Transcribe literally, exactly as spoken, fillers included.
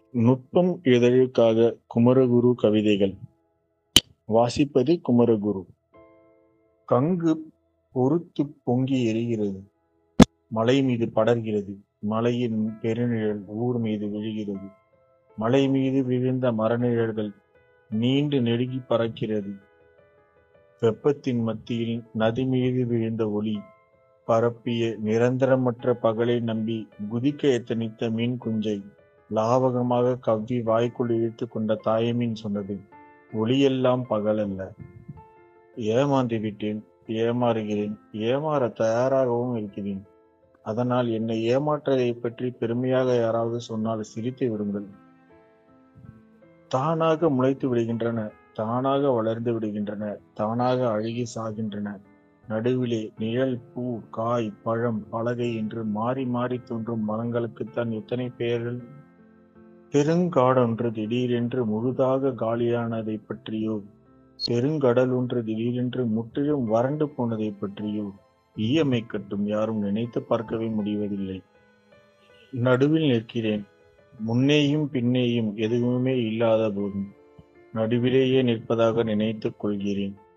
நுட்பம் இதழுக்காக குமரகுரு கவிதைகள் வாசிப்பது குமரகுரு. கங்கு பொறுத்துப் பொங்கி எரிகிறது. மலை மீது படர்கிறது. மலையின் பெருநிழல் ஊர் மீது விழுகிறது. மலை மீது விழுந்த மரநிழல்கள் நீண்டு நெடுகி பறக்கிறது. வெப்பத்தின் மத்தியில் நதி மீது விழுந்த ஒளி பரப்பிய நிரந்தரமற்ற பகலை நம்பி குதிக்க எத்தனித்த மீன் குஞ்சை லாவகமாக கவ்வி வாய்க்குள் இழுத்து கொண்ட தாயமீன் சொன்னது, ஒளியெல்லாம் பகலல்ல. ஏமாந்து விட்டேன், ஏமாறுகிறேன், ஏமாற தயாராகவும் இருக்கிறேன். அதனால் என்னை ஏமாற்றதை பற்றி பெருமையாக யாராவது சொன்னால் சிரித்து விடுங்கள். தானாக முளைத்து விடுகின்றன, தானாக வளர்ந்து விடுகின்றன, தானாக அழுகி சாகின்றன. நடுவிலே நிழல், பூ, காய், பழம், பலகை என்று மாறி மாறி தோன்றும் மரங்களுக்குத்தான் எத்தனை பெயர்கள். பெருங்காடொன்று திடீரென்று முழுதாக காலியானதை பற்றியோ, பெருங்கடல் ஒன்று திடீரென்று முற்றிலும் வறண்டு போனதை பற்றியோ ஈயமை கட்டும் யாரும் நினைத்து பார்க்கவே முடிவதில்லை. நடுவில் நிற்கிறேன். முன்னேயும் பின்னேயும் எதுவுமே இல்லாத போதும் நடுவிலேயே நிற்பதாக நினைத்துக் கொள்கிறேன்.